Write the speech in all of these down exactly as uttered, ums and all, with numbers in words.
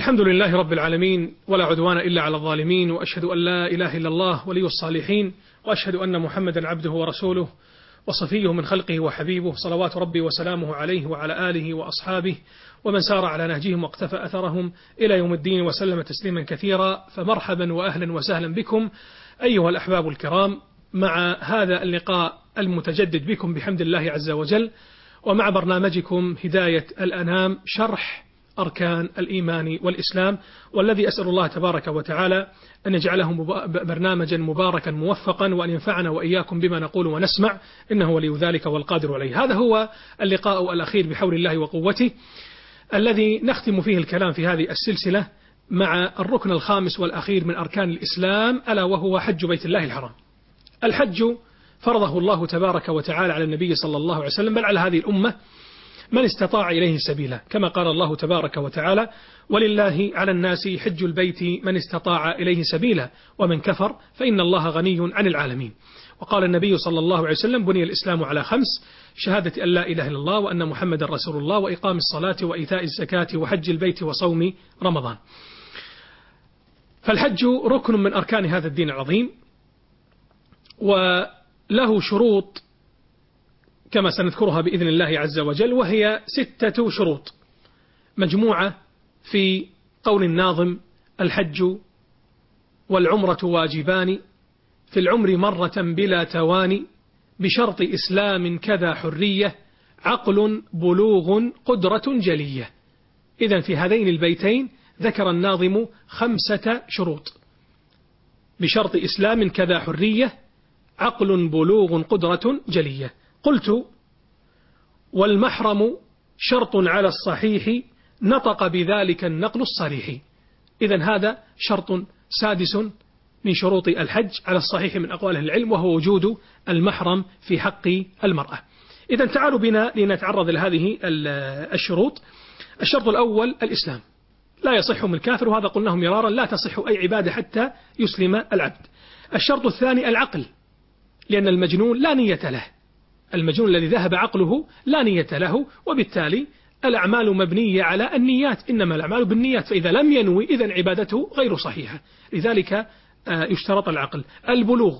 الحمد لله رب العالمين، ولا عدوان إلا على الظالمين، وأشهد أن لا إله إلا الله ولي الصالحين، وأشهد أن محمدا عبده ورسوله وصفيه من خلقه وحبيبه، صلوات ربي وسلامه عليه وعلى آله وأصحابه ومن سار على نهجهم واقتفى أثرهم إلى يوم الدين وسلم تسليما كثيرا. فمرحبا وأهلا وسهلا بكم أيها الأحباب الكرام مع هذا اللقاء المتجدد بكم بحمد الله عز وجل، ومع برنامجكم هداية الأنام شرح أركان الإيمان والإسلام، والذي أسأل الله تبارك وتعالى أن يجعله برنامجا مباركا موفقا، وأن ينفعنا وإياكم بما نقول ونسمع، إنه ولي ذلك والقادر عليه. هذا هو اللقاء الأخير بحول الله وقوته، الذي نختم فيه الكلام في هذه السلسلة مع الركن الخامس والأخير من أركان الإسلام، ألا وهو حج بيت الله الحرام. الحج فرضه الله تبارك وتعالى على النبي صلى الله عليه وسلم، بل على هذه الأمة من استطاع إليه سبيلا، كما قال الله تبارك وتعالى: ولله على الناس حج البيت من استطاع إليه سبيلا ومن كفر فإن الله غني عن العالمين. وقال النبي صلى الله عليه وسلم: بني الإسلام على خمس: شهادة أن لا إله إلا الله وأن محمد رسول الله وإقام الصلاة وإيتاء الزكاة وحج البيت وصوم رمضان. فالحج ركن من أركان هذا الدين العظيم، وله شروط كما سنذكرها بإذن الله عز وجل، وهي ستة شروط مجموعة في قول الناظم: الحج والعمرة واجبان في العمر مرة بلا تواني بشرط إسلام كذا حرية عقل بلوغ قدرة جلية. إذن في هذين البيتين ذكر الناظم خمسة شروط: بشرط إسلام كذا حرية عقل بلوغ قدرة جلية. قلت: والمحرم شرط على الصحيح نطق بذلك النقل الصريح. إذن هذا شرط سادس من شروط الحج على الصحيح من أقوال العلم، وهو وجود المحرم في حق المرأة. إذن تعالوا بنا لنتعرض لهذه الشروط. الشرط الأول الإسلام، لا يصح من الكافر، وهذا قلناه مرارا، لا تصح أي عبادة حتى يسلم العبد. الشرط الثاني العقل، لأن المجنون لا نية له، المجنون الذي ذهب عقله لا نية له، وبالتالي الأعمال مبنية على النيات، إنما الأعمال بالنيات، فإذا لم ينوي إذن عبادته غير صحيحة، لذلك يشترط العقل. البلوغ،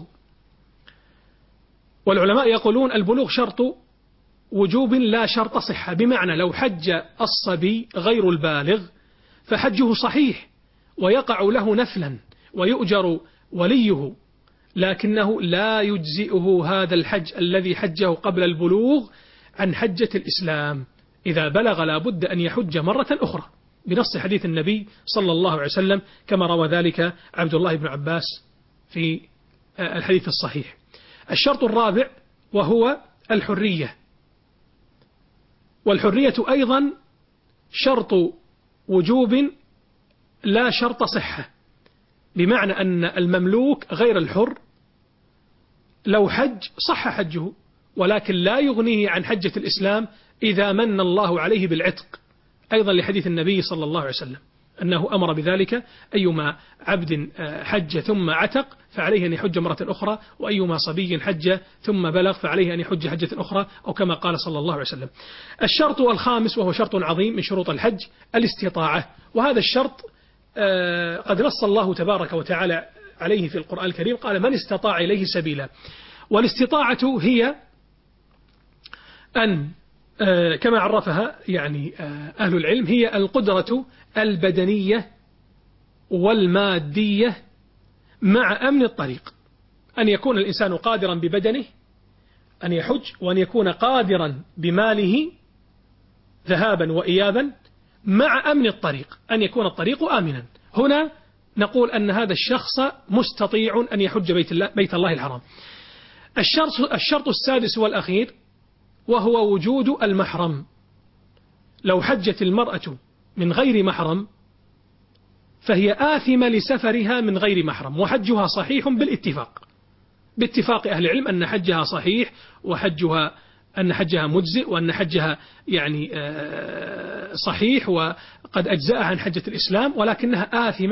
والعلماء يقولون البلوغ شرط وجوب لا شرط صحة، بمعنى لو حج الصبي غير البالغ فحجه صحيح ويقع له نفلا ويؤجر وليه، لكنه لا يجزئه هذا الحج الذي حجه قبل البلوغ عن حجة الإسلام. إذا بلغ لا بد أن يحج مرة أخرى، بنص حديث النبي صلى الله عليه وسلم، كما روى ذلك عبد الله بن عباس في الحديث الصحيح. الشرط الرابع وهو الحرية، والحرية أيضا شرط وجوب لا شرط صحة، بمعنى أن المملوك غير الحر لو حج صح حجه، ولكن لا يغنيه عن حجة الإسلام إذا من الله عليه بالعتق، أيضا لحديث النبي صلى الله عليه وسلم أنه أمر بذلك: أيما عبد حج ثم عتق فعليه أن يحج مرة أخرى، وأيما صبي حج ثم بلغ فعليه أن يحج حجة أخرى، أو كما قال صلى الله عليه وسلم. الشرط الخامس وهو شرط عظيم من شروط الحج الاستطاعة، وهذا الشرط قد نص الله تبارك وتعالى عليه في القرآن الكريم، قال: من استطاع إليه سبيلا. والاستطاعة هي أن كما عرفها يعني أهل العلم هي القدرة البدنية والمادية مع أمن الطريق، أن يكون الإنسان قادرا ببدنه أن يحج، وأن يكون قادرا بماله ذهابا وإيابا مع أمن الطريق، أن يكون الطريق آمنا. هنا نقول أن هذا الشخص مستطيع أن يحج بيت الله, بيت الله الحرام. الشرط, الشرط السادس والأخير وهو وجود المحرم. لو حجت المرأة من غير محرم فهي آثمة لسفرها من غير محرم، وحجها صحيح بالاتفاق، باتفاق أهل العلم أن حجها صحيح، وحجها أن حجها مجزئ، وأن حجها يعني صحيح وقد أجزأها عن حجة الإسلام، ولكنها آثمة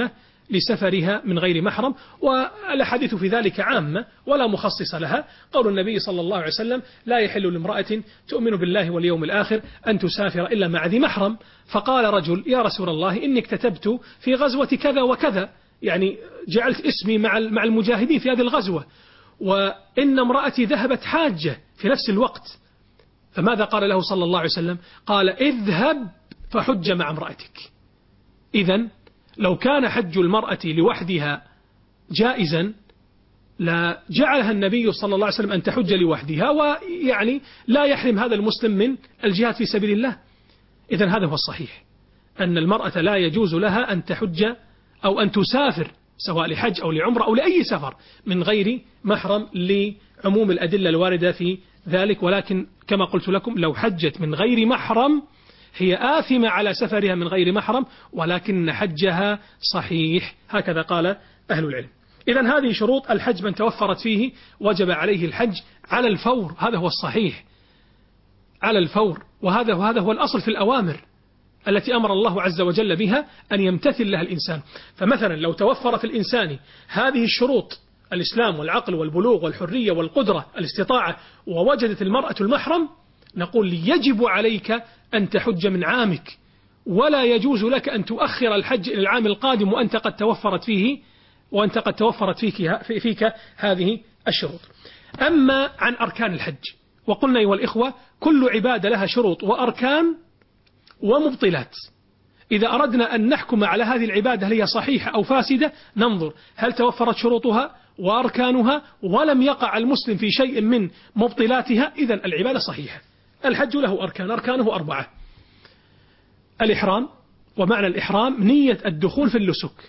لسفرها من غير محرم، والأحاديث في ذلك عامة ولا مخصص لها. قول النبي صلى الله عليه وسلم: لا يحل لامرأة تؤمن بالله واليوم الآخر أن تسافر إلا مع ذي محرم. فقال رجل: يا رسول الله، إني اكتتبت في غزوة كذا وكذا، يعني جعلت اسمي مع مع المجاهدين في هذه الغزوة، وإن امرأتي ذهبت حاجة في نفس الوقت. فماذا قال له صلى الله عليه وسلم؟ قال: اذهب فحج مع امرأتك. إذن لو كان حج المرأة لوحدها جائزا لا جعلها النبي صلى الله عليه وسلم أن تحج لوحدها، ويعني لا يحرم هذا المسلم من الجهاد في سبيل الله. إذن هذا هو الصحيح، أن المرأة لا يجوز لها أن تحج أو أن تسافر سواء لحج أو لعمرة أو لأي سفر من غير محرم لعموم الأدلة الواردة في ذلك. ولكن كما قلت لكم، لو حجت من غير محرم هي آثمة على سفرها من غير محرم، ولكن حجها صحيح، هكذا قال أهل العلم. إذن هذه شروط الحج، من توفرت فيه وجب عليه الحج على الفور، هذا هو الصحيح، على الفور. وهذا وهذا هو الأصل في الأوامر التي أمر الله عز وجل بها أن يمتثل لها الإنسان. فمثلا لو توفر في الإنسان هذه الشروط، الإسلام والعقل والبلوغ والحرية والقدرة الاستطاعة، ووجدت المرأة المحرم، نقول: يجب عليك أن تحج من عامك، ولا يجوز لك أن تؤخر الحج إلى العام القادم وأنت قد توفرت فيه وأنت قد توفرت فيك, فيك هذه الشروط. أما عن أركان الحج، وقلنا أيها الإخوة كل عبادة لها شروط وأركان ومبطلات. إذا أردنا أن نحكم على هذه العبادة هل هي صحيحة أو فاسدة، ننظر هل توفرت شروطها وأركانها ولم يقع المسلم في شيء من مبطلاتها، إذن العبادة صحيحة. الحج له أركان، أركانه أربعة: الإحرام، ومعنى الإحرام نية الدخول في اللسك،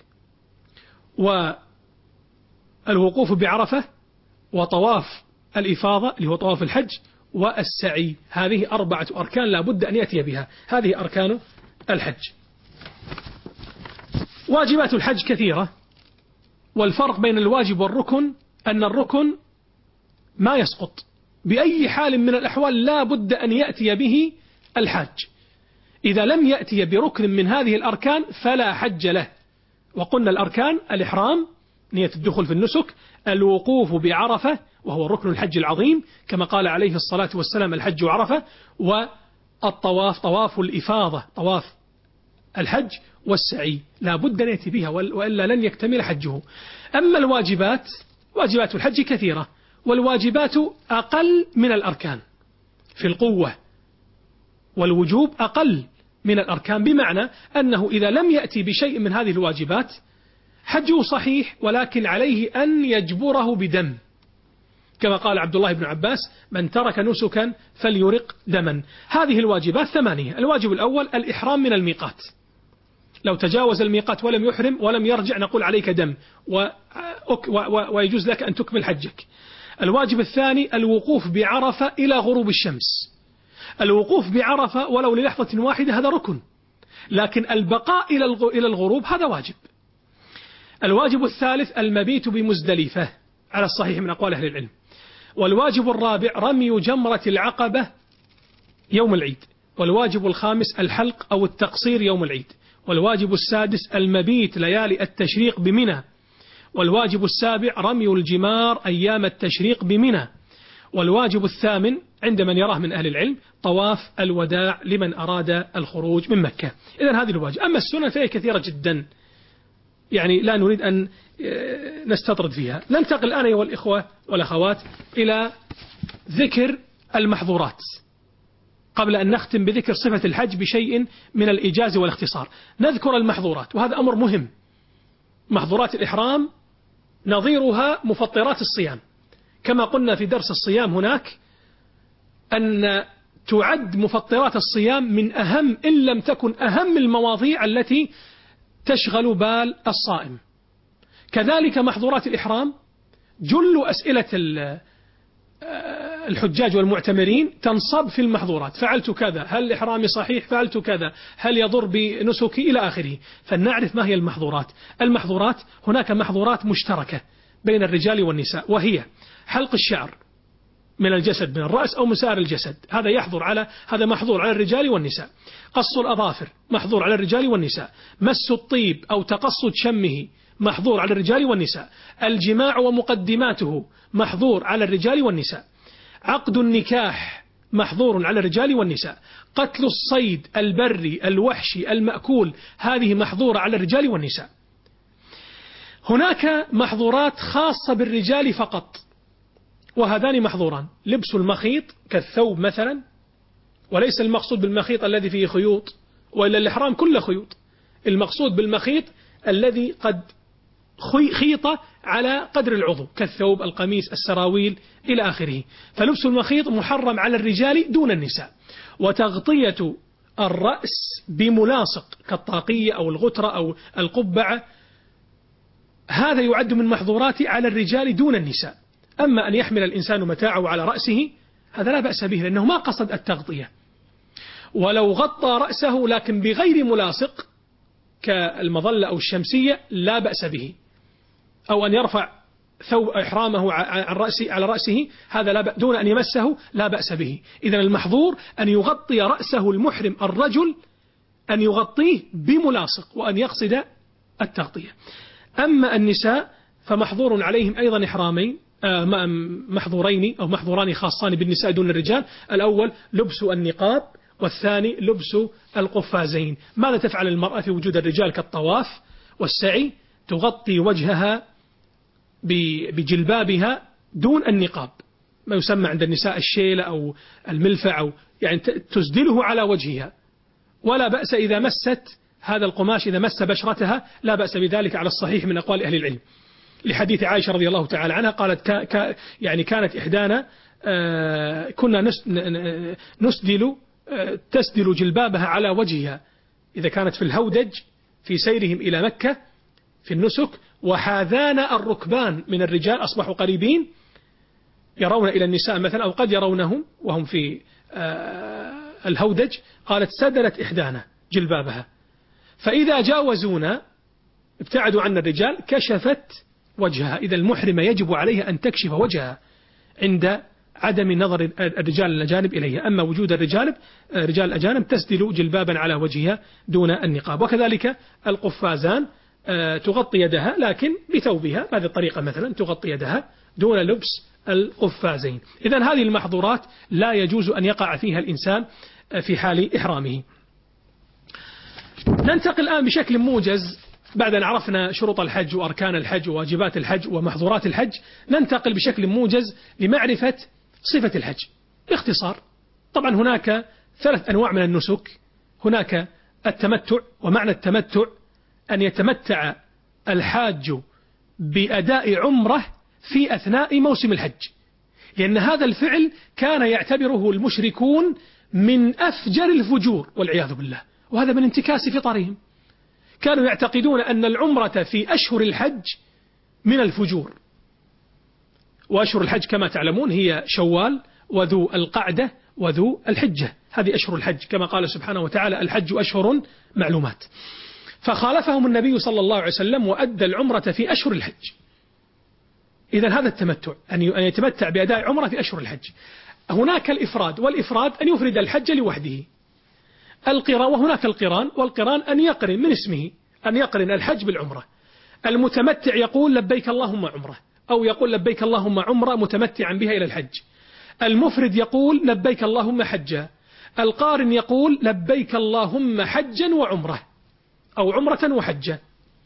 والوقوف بعرفة، وطواف الإفاضة اللي هو طواف الحج، والسعي. هذه أربعة أركان لا بد أن يأتي بها، هذه أركان الحج. واجبات الحج كثيرة، والفرق بين الواجب والركن أن الركن ما يسقط بأي حال من الأحوال، لا بد أن يأتي به الحاج. إذا لم يأتي بركن من هذه الأركان فلا حج له. وقلنا الأركان: الإحرام نية الدخول في النسك، الوقوف بعرفة وهو ركن الحج العظيم كما قال عليه الصلاة والسلام: الحج عرفة، والطواف طواف الإفاضة طواف الحج، والسعي لا بد أن يأتي بها وإلا لن يكتمل حجه. أما الواجبات، واجبات الحج كثيرة، والواجبات أقل من الأركان في القوة، والوجوب أقل من الأركان، بمعنى أنه إذا لم يأتي بشيء من هذه الواجبات حجه صحيح، ولكن عليه أن يجبره بدم، كما قال عبد الله بن عباس: من ترك نسكا فليرق دما. هذه الواجبات ثمانية. الواجب الأول الإحرام من الميقات، لو تجاوز الميقات ولم يحرم ولم يرجع نقول عليك دم ويجوز لك أن تكمل حجك. الواجب الثاني الوقوف بعرفة إلى غروب الشمس. الوقوف بعرفة ولو للحظة واحدة هذا ركن، لكن البقاء إلى الغروب هذا واجب. الواجب الثالث المبيت بمزدلفة على الصحيح من أقوال أهل العلم. والواجب الرابع رمي جمرة العقبة يوم العيد. والواجب الخامس الحلق أو التقصير يوم العيد. والواجب السادس المبيت ليالي التشريق بمنى. والواجب السابع رمي الجمار أيام التشريق بمنى. والواجب الثامن عند من يراه من أهل العلم طواف الوداع لمن أراد الخروج من مكة. إذن هذه الواجب. أما السنة فهي كثيرة جدا، يعني لا نريد أن نستطرد فيها. ننتقل الآن أيها الإخوة والأخوات إلى ذكر المحظورات قبل أن نختم بذكر صفة الحج بشيء من الإيجاز والاختصار. نذكر المحظورات، وهذا أمر مهم. محظورات الإحرام نظيرها مفطرات الصيام، كما قلنا في درس الصيام هناك أن تعد مفطرات الصيام من أهم إن لم تكن أهم المواضيع التي تشغل بال الصائم. كذلك محظورات الإحرام جل أسئلة الحجاج والمعتمرين تنصب في المحظورات: فعلت كذا، هل إحرامي صحيح، فعلت كذا، هل يضر بنسكي، إلى آخره. فلنعرف ما هي المحظورات. المحظورات هناك محظورات مشتركة بين الرجال والنساء، وهي حلق الشعر من الجسد من الرأس أو من سائر الجسد، هذا يحظر على هذا محظور على الرجال والنساء. قص الأظافر محظور على الرجال والنساء. مس الطيب أو تقصد شمه محظور على الرجال والنساء. الجماع ومقدماته محظور على الرجال والنساء. عقد النكاح محظور على الرجال والنساء. قتل الصيد البري الوحشي المأكول هذه محظورة على الرجال والنساء. هناك محظورات خاصة بالرجال فقط، وهذان محظوران: لبس المخيط كالثوب مثلا، وليس المقصود بالمخيط الذي فيه خيوط، وإلا الإحرام كله خيوط. المقصود بالمخيط الذي قد خيط على قدر العضو كالثوب القميص السراويل إلى آخره. فلبس المخيط محرم على الرجال دون النساء. وتغطية الرأس بملاصق كالطاقية أو الغترة أو القبعة هذا يعد من محظورات على الرجال دون النساء. أما أن يحمل الإنسان متاعه على رأسه هذا لا بأس به، لأنه ما قصد التغطية. ولو غطى رأسه لكن بغير ملاصق كالمظلة أو الشمسية لا بأس به، أو أن يرفع ثوب إحرامه عن رأسه على رأسه هذا لا بأس دون أن يمسه لا بأس به. إذن المحظور أن يغطي رأسه المحرم الرجل، أن يغطيه بملاصق وأن يقصد التغطية. أما النساء فمحظور عليهم أيضا إحرامين محظورين أو محظوران خاصان بالنساء دون الرجال. الأول لبس النقاب، والثاني لبس القفازين. ماذا تفعل المرأة في وجود الرجال كالطواف والسعي؟ تغطي وجهها بجلبابها دون النقاب، ما يسمى عند النساء الشيلة أو الملفع، أو يعني تسدله على وجهها. ولا بأس إذا مست هذا القماش، إذا مس بشرتها لا بأس بذلك على الصحيح من أقوال أهل العلم، لحديث عائشة رضي الله تعالى عنها قالت كا كا يعني كانت إحدانا آه كنا نسدل آه تسدل جلبابها على وجهها إذا كانت في الهودج في سيرهم إلى مكة في النسك، وحاذان الركبان من الرجال أصبحوا قريبين يرون إلى النساء مثلا، أو قد يرونهم وهم في آه الهودج. قالت سدلت إحدانا جلبابها، فإذا جاوزونا ابتعدوا عن الرجال كشفت وجهها. إذا المحرمة يجب عليها أن تكشف وجهها عند عدم نظر الرجال الأجانب إليها. أما وجود الرجال رجال الأجانب تسدل جلبابا على وجهها دون النقاب. وكذلك القفازان تغطي يدها لكن بثوبها، هذه الطريقة مثلا تغطي يدها دون لبس القفازين. إذن هذه المحظورات لا يجوز أن يقع فيها الإنسان في حال إحرامه. ننتقل الآن بشكل موجز بعد أن عرفنا شروط الحج وأركان الحج وواجبات الحج ومحظورات الحج، ننتقل بشكل موجز لمعرفة صفة الحج باختصار. طبعا هناك ثلاث أنواع من النسك. هناك التمتع، ومعنى التمتع أن يتمتع الحاج بأداء عمره في أثناء موسم الحج، لأن هذا الفعل كان يعتبره المشركون من أفجر الفجور والعياذ بالله، وهذا من انتكاس فطرهم. كانوا يعتقدون أن العمرة في أشهر الحج من الفجور. وأشهر الحج كما تعلمون هي شوال وذو القعدة وذو الحجة، هذه أشهر الحج كما قال سبحانه وتعالى الحج أشهر معلومات. فخالفهم النبي صلى الله عليه وسلم وأدى العمرة في أشهر الحج. إذن هذا التمتع أن يتمتع بأداء عمرة في أشهر الحج. هناك الإفراد، والإفراد أن يفرد الحج لوحده. القران، وهناك القران، والقران أن يقرن من اسمه، أن يقرن الحج بالعمرة. المتمتع يقول لبيك اللهم عمرة، أو يقول لبيك اللهم عمرة متمتعا بها إلى الحج. المفرد يقول لبيك اللهم حجا. القارن يقول لبيك اللهم حجا وعمرة، أو عمرة وحجا.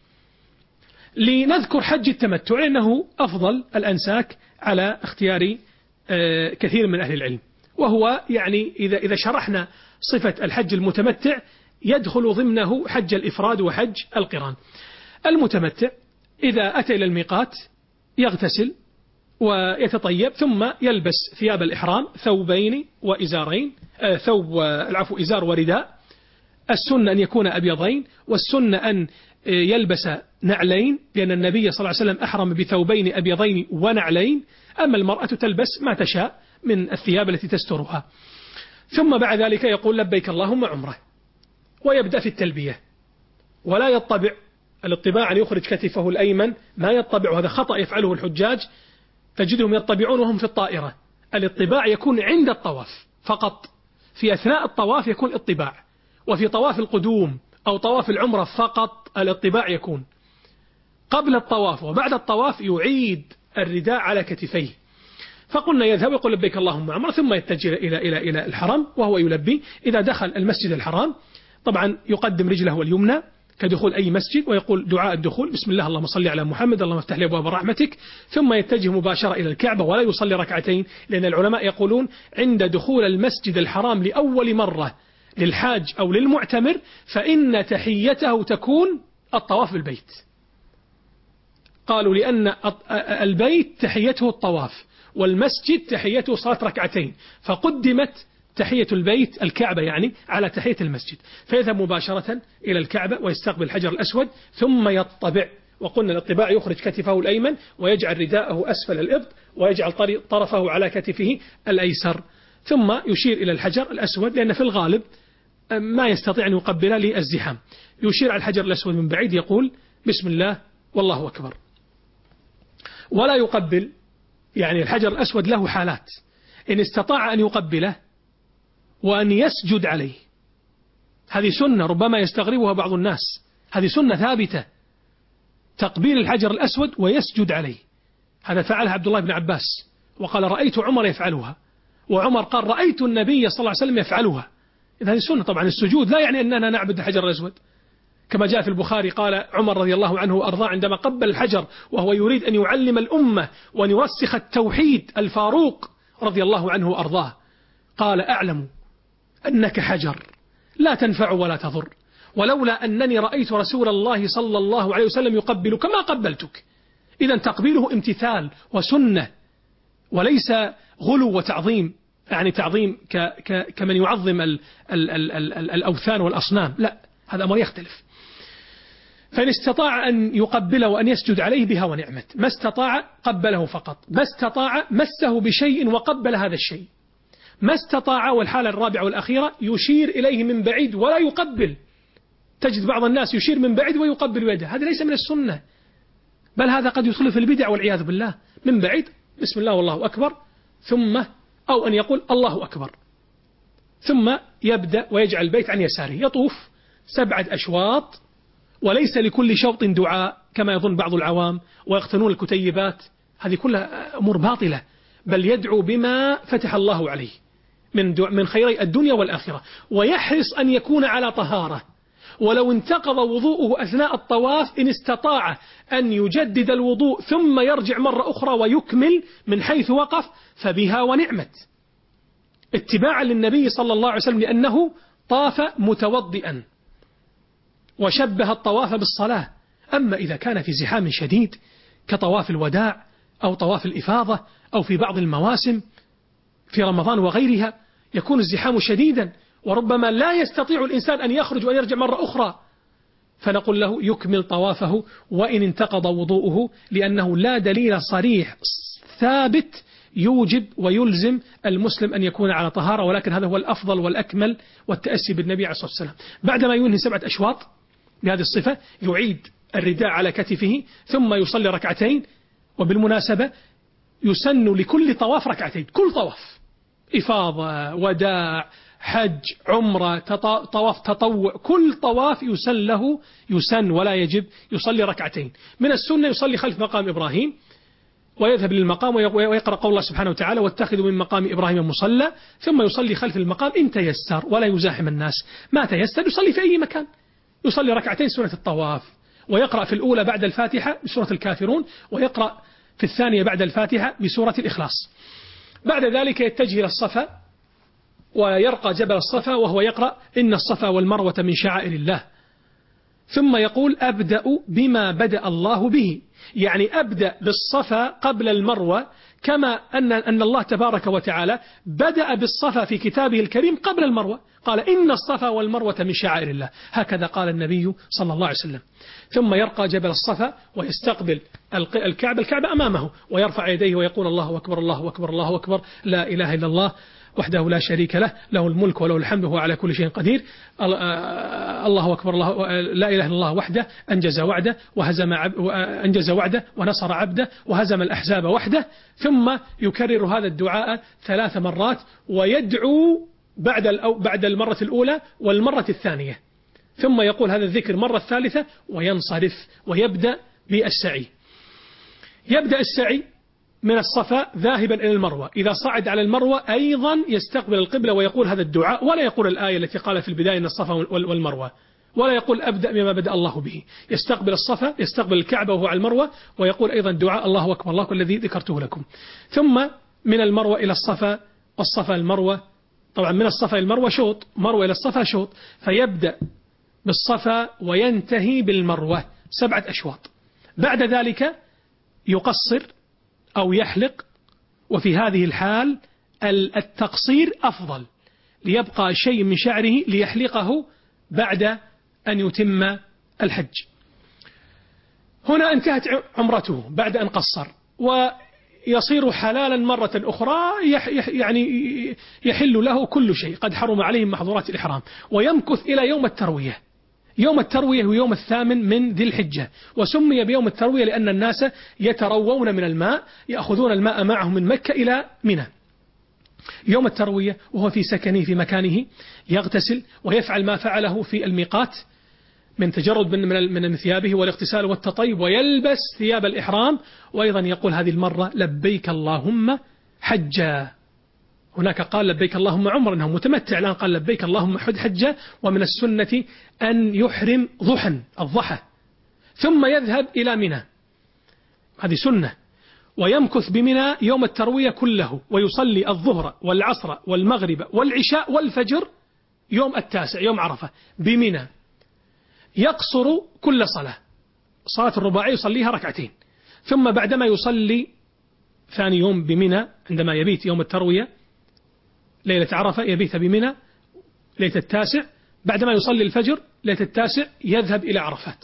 لنذكر حج التمتع لأنه أفضل الأنساك على اختيار كثير من أهل العلم، وهو يعني إذا إذا شرحنا صفة الحج المتمتع يدخل ضمنه حج الإفراد وحج القران. المتمتع إذا أتى إلى الميقات يغتسل ويتطيب ثم يلبس ثياب الإحرام، ثوبين وإزارين، آه ثوب العفو إزار ورداء. السنة أن يكون أبيضين، والسنة أن يلبس نعلين، لأن النبي صلى الله عليه وسلم أحرم بثوبين أبيضين ونعلين. أما المرأة تلبس ما تشاء من الثياب التي تسترها. ثم بعد ذلك يقول لبيك اللهم عمره، ويبدأ في التلبية، ولا يطبع. الاطباع أن يخرج كتفه الأيمن، ما يطبع، هذا خطأ يفعله الحجاج، تجدهم يطبعون وهم في الطائرة. الاطباع يكون عند الطواف فقط، في أثناء الطواف يكون اطباع، وفي طواف القدوم أو طواف العمرة فقط الاطباع يكون. قبل الطواف وبعد الطواف يعيد الرداء على كتفيه. فقلنا يذهب يقول لبيك اللهم عمره، ثم يتجه إلى إلى إلى الحرم وهو يلبي. إذا دخل المسجد الحرام طبعا يقدم رجله اليمنى كدخول أي مسجد ويقول دعاء الدخول بسم الله اللهم صل على محمد اللهم افتح لي أبواب رحمتك، ثم يتجه مباشرة إلى الكعبة ولا يصلي ركعتين، لأن العلماء يقولون عند دخول المسجد الحرام لأول مرة للحاج أو للمعتمر فإن تحيته تكون الطواف بالبيت. قالوا لأن البيت تحيته الطواف والمسجد تحيته صلاة ركعتين، فقدمت تحية البيت الكعبة يعني على تحية المسجد، فيذهب مباشرة إلى الكعبة ويستقبل الحجر الأسود ثم يطبع. وقلنا الاطباع يخرج كتفه الأيمن ويجعل رداءه أسفل الإبط ويجعل طرفه على كتفه الأيسر، ثم يشير إلى الحجر الأسود لأن في الغالب ما يستطيع أن يقبل للزحام، يشير على الحجر الأسود من بعيد يقول بسم الله والله أكبر، ولا يقبل. يعني الحجر الأسود له حالات، إن استطاع أن يقبله وأن يسجد عليه، هذه سنة ربما يستغربها بعض الناس، هذه سنة ثابتة، تقبيل الحجر الأسود ويسجد عليه. هذا فعلها عبد الله بن عباس وقال رأيت عمر يفعلها، وعمر قال رأيت النبي صلى الله عليه وسلم يفعلها. إذا هذه سنة. طبعا السجود لا يعني أننا نعبد الحجر الأسود، كما جاء في البخاري قال عمر رضي الله عنه وأرضاه عندما قبل الحجر وهو يريد أن يعلم الأمة وأن يرسخ التوحيد الفاروق رضي الله عنه وأرضاه قال أعلم أنك حجر لا تنفع ولا تضر، ولولا أنني رأيت رسول الله صلى الله عليه وسلم يقبلك ما قبلتك. إذا تقبيله امتثال وسنة وليس غلو وتعظيم، يعني تعظيم ك ك كمن يعظم ال ال ال ال الأوثان والأصنام، لا، هذا أمر يختلف. فإن استطاع أن يقبل وأن يسجد عليه بها ونعمت، ما استطاع قبله فقط، ما استطاع مسه بشيء وقبل هذا الشيء، ما استطاع. والحالة الرابعة والأخيرة يشير إليه من بعيد ولا يقبل. تجد بعض الناس يشير من بعيد ويقبل يده، هذا ليس من السنة، بل هذا قد يدخل في البدع والعياذ بالله. من بعيد بسم الله والله أكبر، ثم أو أن يقول الله أكبر، ثم يبدأ ويجعل البيت عن يساره، يطوف سبعة أشواط، وليس لكل شوط دعاء كما يظن بعض العوام ويقتنون الكتيبات، هذه كلها أمور باطلة، بل يدعو بما فتح الله عليه من من خيري الدنيا والآخرة، ويحرص أن يكون على طهارة، ولو انتقض وضوءه أثناء الطواف إن استطاع أن يجدد الوضوء ثم يرجع مرة أخرى ويكمل من حيث وقف فبها ونعمت، اتباعا للنبي صلى الله عليه وسلم، لأنه طاف متوضئا وشبه الطواف بالصلاة. أما إذا كان في زحام شديد كطواف الوداع أو طواف الإفاضة أو في بعض المواسم في رمضان وغيرها يكون الزحام شديدا وربما لا يستطيع الإنسان أن يخرج وأن يرجع مرة أخرى، فنقول له يكمل طوافه وإن انتقض وضوءه، لأنه لا دليل صريح ثابت يوجب ويلزم المسلم أن يكون على طهارة، ولكن هذا هو الأفضل والأكمل والتأسي بالنبي عليه الصلاة والسلام. بعدما ينهي سبعة أشواط بهذه الصفة يعيد الرداء على كتفه ثم يصلي ركعتين. وبالمناسبة يسن لكل طواف ركعتين، كل طواف إفاضة وداع حج عمرة طواف تطوع، كل طواف يسن له يسن ولا يجب يصلي ركعتين. من السنة يصلي خلف مقام إبراهيم ويذهب للمقام ويقرأ قول الله سبحانه وتعالى واتخذوا من مقام إبراهيم مصلى، ثم يصلي خلف المقام إن تيسر ولا يزاحم الناس، ما تيسر يصلي في أي مكان، يصلي ركعتين سورة الطواف، ويقرأ في الأولى بعد الفاتحة بسورة الكافرون، ويقرأ في الثانية بعد الفاتحة بسورة الإخلاص. بعد ذلك يتجه إلى الصفا ويرقى جبل الصفا وهو يقرأ إن الصفا والمروة من شعائر الله، ثم يقول أبدأ بما بدأ الله به، يعني أبدأ بالصفا قبل المروة، كما أن أن الله تبارك وتعالى بدأ بالصفا في كتابه الكريم قبل المروة، قال إن الصفا والمروة من شعائر الله، هكذا قال النبي صلى الله عليه وسلم. ثم يرقى جبل الصفا ويستقبل الكعبة، الكعبة أمامه، ويرفع يديه ويقول الله أكبر الله أكبر الله أكبر لا إله إلا الله وحده لا شريك له له الملك وله الحمد وهو على كل شيء قدير، الله أكبر الله لا إله إلا الله وحده أنجز وعده وهزم أنجز وعده ونصر عبده وهزم الأحزاب وحده. ثم يكرر هذا الدعاء ثلاث مرات ويدعو بعد بعد المرة الأولى والمرة الثانية، ثم يقول هذا الذكر مرة الثالثة وينصرف ويبدأ بالسعي. يبدأ السعي من الصفا ذاهبا إلى المروة، إذا صعد على المروة أيضا يستقبل القبلة ويقول هذا الدعاء، ولا يقول الآية التي قال في البداية إن الصفا والمروة، ولا يقول أبدأ بما بدأ الله به. يستقبل الصفا، يستقبل الكعبة وهو على المروة، ويقول أيضا دعاء الله أكبر الله الذي ذكرته لكم. ثم من المروة إلى الصفا، والصفا المروة، طبعا من الصفا إلى المروة شوط، مروة إلى الصفا شوط، فيبدأ بالصفا وينتهي بالمروة سبعة أشواط. بعد ذلك يقصر أو يحلق، وفي هذه الحال التقصير أفضل، ليبقى شيء من شعره ليحلقه بعد أن يتم الحج. هنا انتهت عمرته بعد أن قصر، ويصير حلالا مرة أخرى، يعني يحل له كل شيء قد حرم عليه محظورات الإحرام، ويمكث إلى يوم التروية. يوم التروية هو يوم الثامن من ذي الحجة، وسمي بيوم التروية لأن الناس يتروون من الماء، يأخذون الماء معهم من مكة إلى منى. يوم التروية وهو في سكنه في مكانه يغتسل ويفعل ما فعله في الميقات من تجرد من من ثيابه والاغتسال والتطيب، ويلبس ثياب الإحرام، وأيضا يقول هذه المرة لبيك اللهم حجا. هناك قال لبيك اللهم عمرا، أنه متمتع، الآن قال لبيك اللهم حجا. ومن السنة أن يحرم ضحى الضحى ثم يذهب إلى منى، هذه سنة، ويمكث بمنى يوم التروية كله، ويصلي الظهر والعصر والمغرب والعشاء والفجر يوم التاسع يوم عرفة بمنى. يقصر كل صلاة، صلاة الرباعية يصليها ركعتين، ثم بعدما يصلي ثاني يوم بمنى عندما يبيت يوم التروية ليلة عرفة يبيت بمنى ليلة التاسع، بعدما يصلي الفجر ليلة التاسع يذهب إلى عرفات.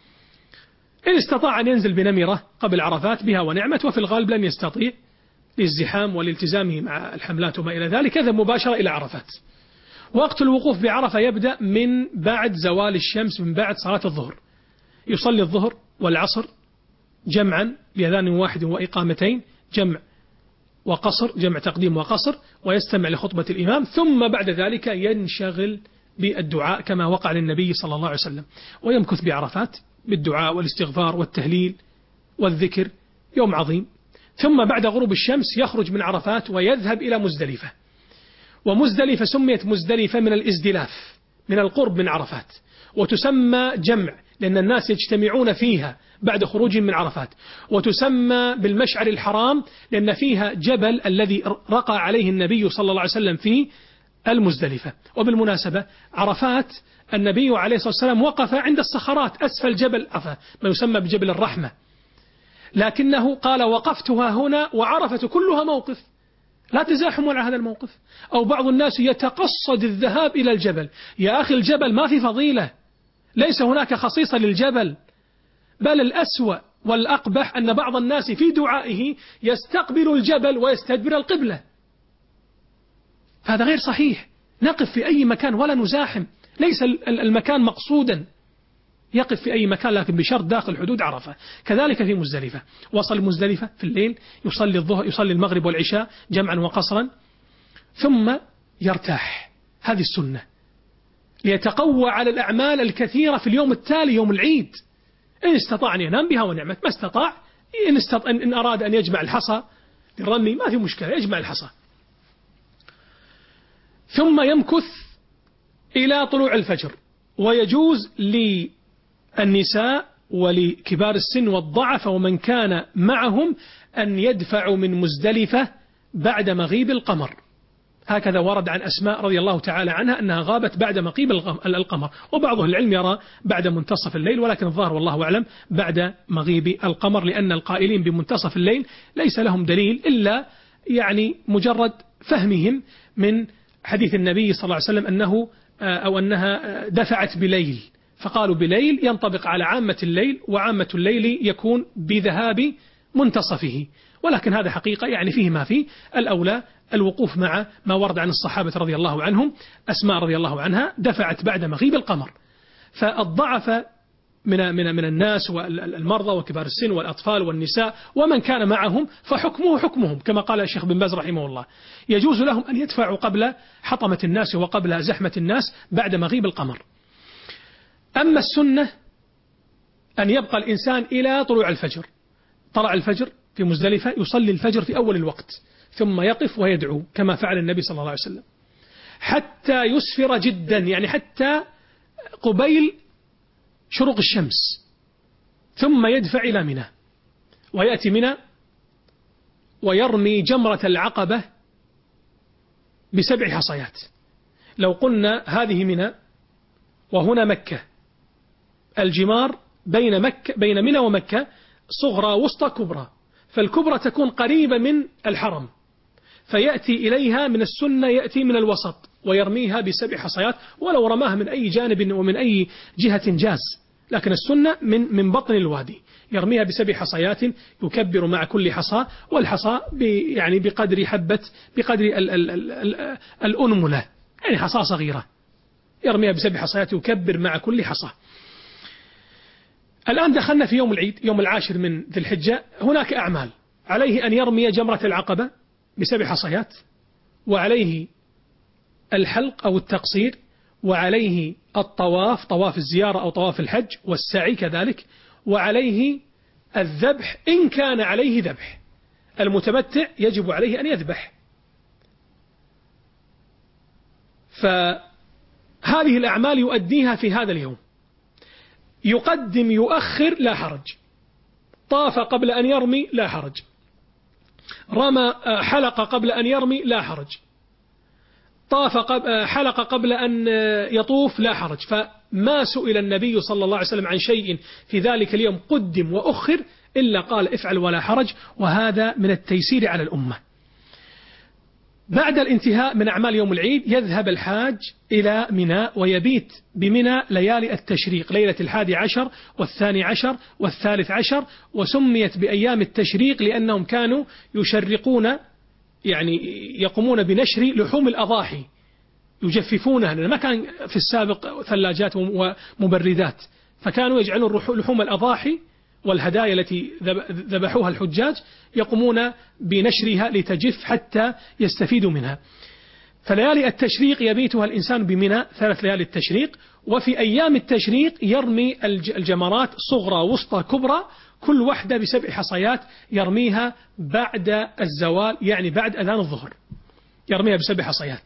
إن استطاع أن ينزل بنمرة قبل عرفات بها ونعمت، وفي الغالب لم يستطيع للزحام والالتزامه مع الحملات وما إلى ذلك، يذهب مباشرة إلى عرفات. وقت الوقوف بعرفة يبدأ من بعد زوال الشمس، من بعد صلاة الظهر، يصلي الظهر والعصر جمعا بأذان واحد وإقامتين، جمع وقصر، جمع تقديم وقصر، ويستمع لخطبة الإمام، ثم بعد ذلك ينشغل بالدعاء كما وقع للنبي صلى الله عليه وسلم، ويمكث بعرفات بالدعاء والاستغفار والتهليل والذكر يوم عظيم. ثم بعد غروب الشمس يخرج من عرفات ويذهب إلى مزدلفة، ومزدلفة سميت مزدلفة من الازدلاف، من القرب من عرفات، وتسمى جمع لأن الناس يجتمعون فيها بعد خروج من عرفات، وتسمى بالمشعر الحرام لأن فيها جبل الذي رقى عليه النبي صلى الله عليه وسلم في المزدلفة. وبالمناسبة عرفات النبي عليه الصلاة والسلام وقف عند الصخرات أسفل جبل عرفة ما يسمى بجبل الرحمة، لكنه قال وقفتها هنا وعرفة كلها موقف، لا تزاحموا على هذا الموقف. أو بعض الناس يتقصد الذهاب إلى الجبل، يا أخي الجبل ما في فضيلة، ليس هناك خصيصة للجبل، بل الأسوأ والأقبح أن بعض الناس في دعائه يستقبل الجبل ويستدبر القبلة، هذا غير صحيح. نقف في أي مكان ولا نزاحم، ليس المكان مقصودا، يقف في أي مكان لكن بشرط داخل حدود عرفة. كذلك في مزدلفة، وصل مزدلفة في الليل يصلي الظهر يصلي المغرب والعشاء جمعا وقصرا، ثم يرتاح، هذه السنة، ليتقوى على الأعمال الكثيرة في اليوم التالي يوم العيد. إن استطاع أن ينام بها ونعمت، ما استطاع إن, استطاع إن أراد أن يجمع الحصى للرمي ما في مشكلة، يجمع الحصى. ثم يمكث إلى طلوع الفجر، ويجوز للنساء ولكبار السن والضعف ومن كان معهم أن يدفعوا من مزدلفة بعد مغيب القمر، هكذا ورد عن أسماء رضي الله تعالى عنها أنها غابت بعد مغيب القمر، وبعض العلم يرى بعد منتصف الليل، ولكن الظاهر والله أعلم بعد مغيب القمر، لأن القائلين بمنتصف الليل ليس لهم دليل إلا يعني مجرد فهمهم من حديث النبي صلى الله عليه وسلم أنه أو أنها دفعت بليل، فقالوا بليل ينطبق على عامة الليل، وعامة الليل يكون بذهاب منتصفه، ولكن هذا حقيقة يعني فيه ما فيه. الأولى الوقوف مع ما ورد عن الصحابة رضي الله عنهم، أسماء رضي الله عنها دفعت بعد مغيب القمر. فالضعف من من من الناس والمرضى وكبار السن والأطفال والنساء ومن كان معهم فحكمه حكمهم، كما قال الشيخ بن باز رحمه الله، يجوز لهم أن يدفعوا قبل حطمة الناس وقبل زحمة الناس بعد مغيب القمر. أما السنة أن يبقى الإنسان إلى طلوع الفجر. طلع الفجر في مزدلفة يصلي الفجر في أول الوقت، ثم يقف ويدعو كما فعل النبي صلى الله عليه وسلم حتى يسفر جدا، يعني حتى قبيل شروق الشمس، ثم يدفع إلى منى ويأتي منى ويرمي جمرة العقبة بسبع حصيات. لو قلنا هذه منى وهنا مكة، الجمار بين مكة بين منى ومكة صغرى وسطى كبرى، فالكبرى تكون قريبة من الحرم، فيأتي إليها من السنة يأتي من الوسط ويرميها بسبع حصيات، ولو رماها من أي جانب ومن أي جهة جاز، لكن السنة من من بطن الوادي يرميها بسبع حصيات، يكبر مع كل حصى، والحصى يعني بقدر حبة بقدر ال ال ال ال الأنملة، يعني حصى صغيرة يرميها بسبع حصيات يكبر مع كل حصى. الآن دخلنا في يوم العيد، يوم العاشر من ذي الحجة. هناك أعمال، عليه أن يرمي جمرة العقبة بسبع حصيات، وعليه الحلق أو التقصير، وعليه الطواف، طواف الزيارة أو طواف الحج، والسعي كذلك، وعليه الذبح إن كان عليه ذبح. المتمتع يجب عليه أن يذبح. فهذه الأعمال يؤديها في هذا اليوم، يقدم يؤخر لا حرج، طاف قبل أن يرمي لا حرج، رمى حلق قبل أن يرمي لا حرج، طاف قبل حلق قبل أن يطوف لا حرج. فما سئل النبي صلى الله عليه وسلم عن شيء في ذلك اليوم قدم وأخر إلا قال افعل ولا حرج، وهذا من التيسير على الأمة. بعد الانتهاء من أعمال يوم العيد يذهب الحاج إلى منى ويبيت بمنى ليالي التشريق، ليلة الحادي عشر والثاني عشر والثالث عشر، وسميت بأيام التشريق لأنهم كانوا يشرقون، يعني يقومون بنشر لحوم الأضاحي يجففونها، لأن ما كان في السابق ثلاجات ومبردات، فكانوا يجعلون لحوم الأضاحي والهدايا التي ذبحوها الحجاج يقومون بنشرها لتجف حتى يستفيدوا منها. فليالي التشريق يبيتها الإنسان بمنى ثلاث ليالي التشريق، وفي أيام التشريق يرمي الجمرات صغرى وسطى كبرى، كل واحدة بسبع حصيات يرميها بعد الزوال، يعني بعد أذان الظهر يرميها بسبع حصيات.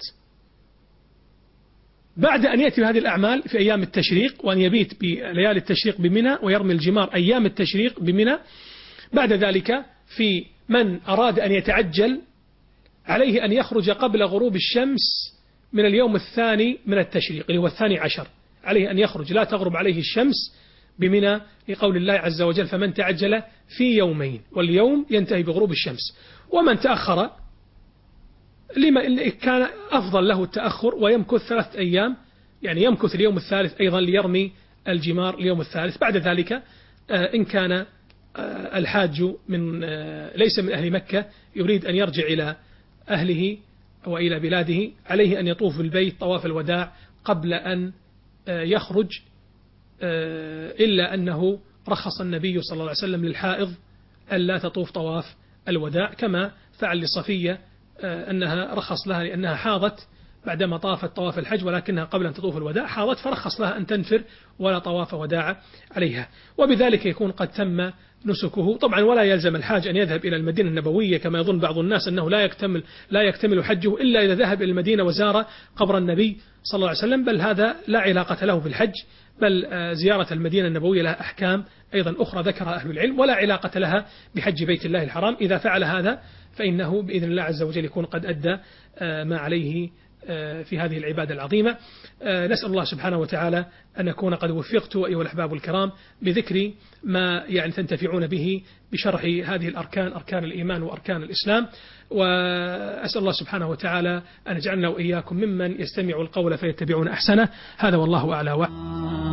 بعد أن يأتي هذه الأعمال في أيام التشريق، وأن يبيت بليالي التشريق بمنى ويرمي الجمار أيام التشريق بمنى، بعد ذلك في من أراد أن يتعجل عليه أن يخرج قبل غروب الشمس من اليوم الثاني من التشريق اللي هو الثاني عشر، عليه أن يخرج لا تغرب عليه الشمس بمنى، لقول الله عز وجل فمن تعجل في يومين، واليوم ينتهي بغروب الشمس. ومن تأخر لما كان أفضل له التأخر ويمكث ثلاثة أيام، يعني يمكث اليوم الثالث أيضا ليرمي الجمار اليوم الثالث. بعد ذلك إن كان الحاج من ليس من أهل مكة يريد أن يرجع إلى أهله أو إلى بلاده، عليه أن يطوف بالبيت طواف الوداع قبل أن يخرج، إلا أنه رخص النبي صلى الله عليه وسلم للحائض ألا تطوف طواف الوداع، كما فعل لصفية أنها رخص لها لأنها حاضت بعدما طافت طواف الحج، ولكنها قبل أن تطوف الوداع حاضت، فرخص لها أن تنفر ولا طواف وداع عليها، وبذلك يكون قد تم نسكه. طبعا ولا يلزم الحاج أن يذهب إلى المدينة النبوية كما يظن بعض الناس أنه لا يكتمل لا يكتمل حجه إلا إذا ذهب إلى المدينة وزار قبر النبي صلى الله عليه وسلم، بل هذا لا علاقة له بالحج، بل زيارة المدينة النبوية لها أحكام أيضا أخرى ذكرها أهل العلم ولا علاقة لها بحج بيت الله الحرام. إذا فعل هذا فإنه بإذن الله عز وجل يكون قد أدى ما عليه في هذه العبادة العظيمة. نسأل الله سبحانه وتعالى أن أكون قد وفقت أيها الأحباب الكرام بذكر ما يعني تنتفعون به بشرح هذه الأركان، أركان الإيمان وأركان الإسلام، وأسأل الله سبحانه وتعالى أن يجعلنا وإياكم ممن يستمع القول فيتبعون أحسنه. هذا والله أعلى وأعلم.